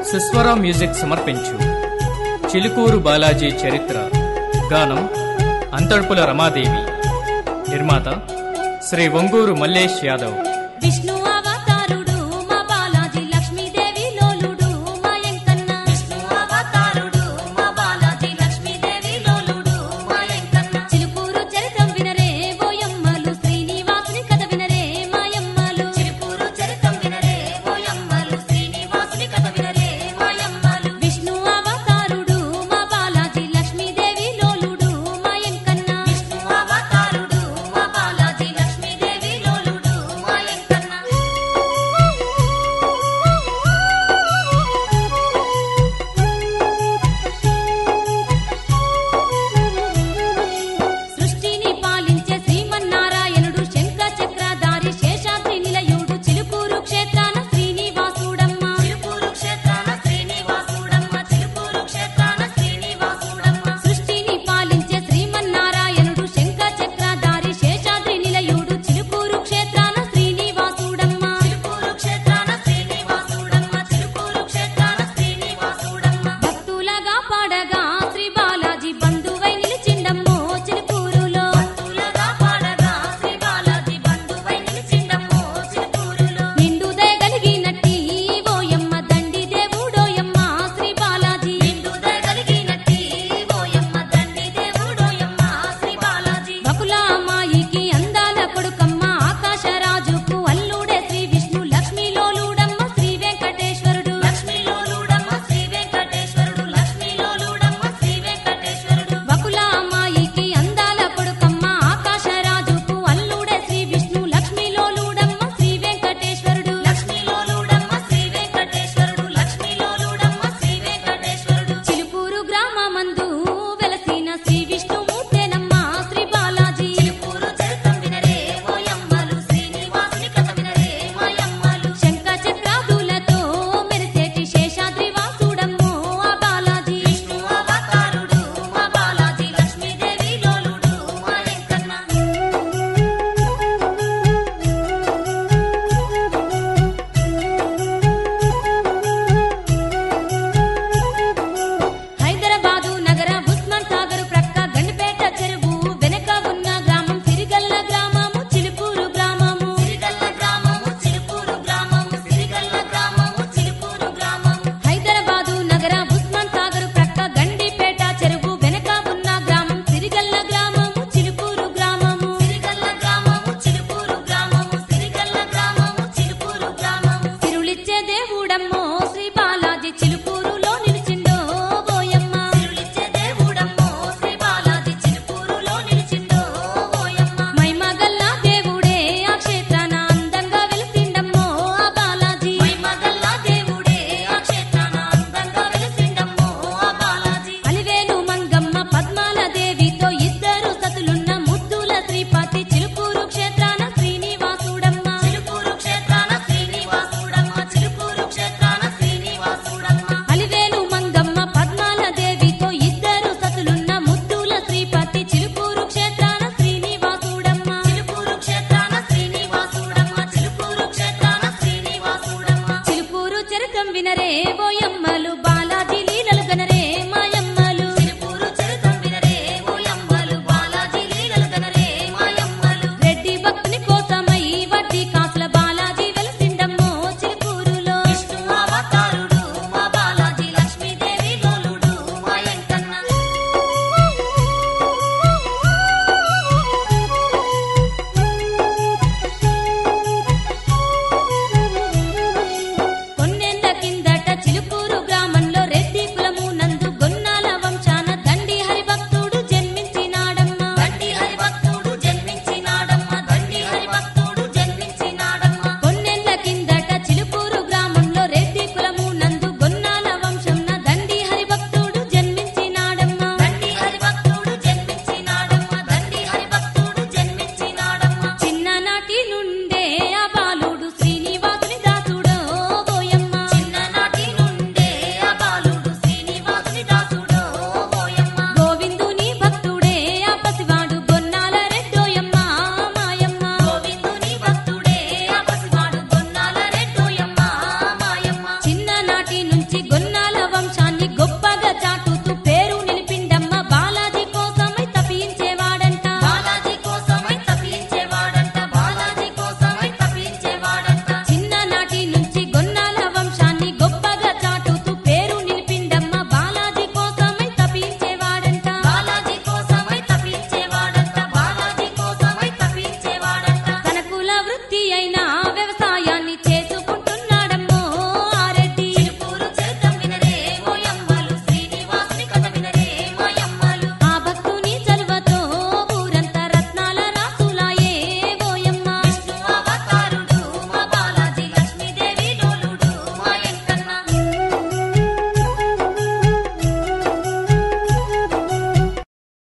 సుస్వర music సమర్పించు చిలుకూరు బాలాజీ చరిత్ర గానం అంతర్పుల రమాదేవి. నిర్మాత శ్రీ వంగూరు మల్లేష్ యాదవ్. విష్ణు అవతారుడు మా బాలాజీ లక్ష్మీదేవి లోలుడు మా ఎంకన్న. విష్ణు అవతారుడు మా బాలాజీ లక్ష్మీదేవి లోలుడు మా ఎంకన్న. చిలుకూరు చరిత్రం వినరే ఓయమ్మలు, శ్రీనివాసుని కథ వినరే మాయమ్మలు. చిలుకూరు చరిత్రం వినరే ఓయమ్మలు, శ్రీనివాసుని కథ వినరే మాయమ్మలు. విష్ణు అవతారుడు మా బాలాజీ లక్ష్మీదేవి లోలుడు మా ఎంకన్న. విష్ణు అవతారుడు మా బాలాజీ లక్ష్మీదేవి లోలుడు మా ఎంకన్న. సృష్టిని పాలించే శ్రీమన్నారాయణుడు, శంఖ చక్రధారి శేషాద్రి నిలయుడు, చిలుకూరు క్షేత్రాన శ్రీనివాసుడమ్మ. చిలుకూరు క్షేత్రాన శ్రీనివాసుడమ్మ. చిలుకూరు క్షేత్రాన శ్రీనివాసుడమ్మ. సృష్టిని పాలించే శ్రీమన్నారాయణుడు, శంఖ చక్రధారి శేషాద్రి నిలయుడు, చిలుకూరు క్షేత్రాన శ్రీనివాసుడమ్మ. చిలుకూరు క్షేత్రాన శ్రీనివాసుడమ్మ. చిలుకూరు క్షేత్రాన శ్రీనివాసుడమ్మ. భక్తులగా పాడగా శ్రీ బాలాజీ బంధువై నిలిచిండమ్మో చిలుకూరులో. భక్తులగా పాడగా శ్రీ బాలాజీ బంధువై నిలిచిండమ్మో చిలుకూరులో. నిండు దయగలిగినట్టి ఓయమ్మ దండి దేవుడోయమ్మ శ్రీ బాలాజీ. నిండు దయగలిగినట్టి ఓయమ్మ దండి దేవుడోయమ్మ శ్రీ బాలాజీ. బకుల అమ్మాయికి అందాల కొడుకమ్మ, ఆకాశరాజుకు అల్లుడే శ్రీ విష్ణు లక్ష్మీలోలుడమ్మ శ్రీ వెంకటేశ్వరుడు. లక్ష్మీలోలుడమ్మ శ్రీ వెంకటేశ్వరుడు. లక్ష్మీలోలుడమ్మ శ్రీ వెంకటేశ్వరుడు. బకుల అమ్మాయికి అందాల కొడుకమ్మ, ఆకాశరాజుకు అల్లుడే శ్రీ విష్ణు లక్ష్మీలోలుడమ్మ శ్రీ వెంకటేశ్వరుడు. లక్ష్మీలోలుడమ్మ శ్రీ వెంకటేశ్వరుడు. లక్ష్మీలోలుడమ్మ శ్రీ వెంకటేశ్వరుడు. చిలుకూరు గ్రామమందు వెలసిన శ్రీ విష్ణుమూర్తేనమ్మ శ్రీ బాలాజీ. చిలుకూరు చరిత్రం వినరే ఓయమ్మలు, శ్రీనివాసుని కథ వినరే మాయమ్మలు. శంఖ చక్రాదులతో మెరిసేటి శేషాద్రి వాసుడమ్మో ఆ బాలాజీ. విష్ణు అవతారుడు మా బాలాజీ లక్ష్మీదేవి లోలుడు మా ఎంకన్న. హైదరాబాదు నగర ఉస్మాన్ సాగర్ ప్రక్క గండిపేట చెరువు వెనక ఉన్న గ్రామం సిరిగల్ల గ్రామము చిలుకూరు గ్రామము. సిరిగల్ల గ్రామము చిలుకూరు గ్రామము. సిరిగల్ల గ్రామము చిలుకూరు గ్రామము. హైదరాబాదు నగర ఉస్మాన్ సాగర్ ప్రక్క గండిపేట చెరువు వెనక ఉన్న గ్రామం సిరిగల్ల గ్రామము చిలుకూరు గ్రామము. సిరిగల్ల గ్రామము చిలుకూరు గ్రామము. సిరిగల్ల గ్రామము చిలుకూరు గ్రామము. సిరులిచ్చే దేవుడమ్మో శ్రీ బాలాజీ చిలుకూరులో నిలిచిండో ఓయమ్మ. సిరులిచ్చే దేవుడమ్మో శ్రీ బాలాజీ చిలుకూరులో నిలిచిండో ఓయమ్మ. మైమగల్ల దేవుడే ఆ క్షేత్రాన అందంగా వెలిసిండమ్మో ఆ బాలాజీ. మైమగల్ల దేవుడే ఆ క్షేత్రాన అందంగా వెలిసిండమ్మో ఆ బాలాజీ. అలివేలు మంగమ్మ పద్మాల దేవితో ఇద్దరు సతులున్న ముద్దుల శ్రీపతి, చిలుకూరు క్షేత్రాన శ్రీనివాసుడమ్మ. చిలుకూరు క్షేత్రాన శ్రీనివాసుడమ్మ. చిలుకూరు క్షేత్రాన శ్రీనివాసుడమ్మ. అలివేలు మంగమ్మ పద్మాల దేవితో ఇద్దరు సతులున్న ముద్దుల శ్రీపతి, చిలుకూరు క్షేత్రాన శ్రీనివాసుడమ్మ. చిలుకూరు క్షేత్రాన శ్రీనివాసుడమ్మ. చిలుకూరు క్షేత్రాన శ్రీనివాసుడమ్మ. చిలుకూరు చరిత్రం వినరే ఓయమ్మ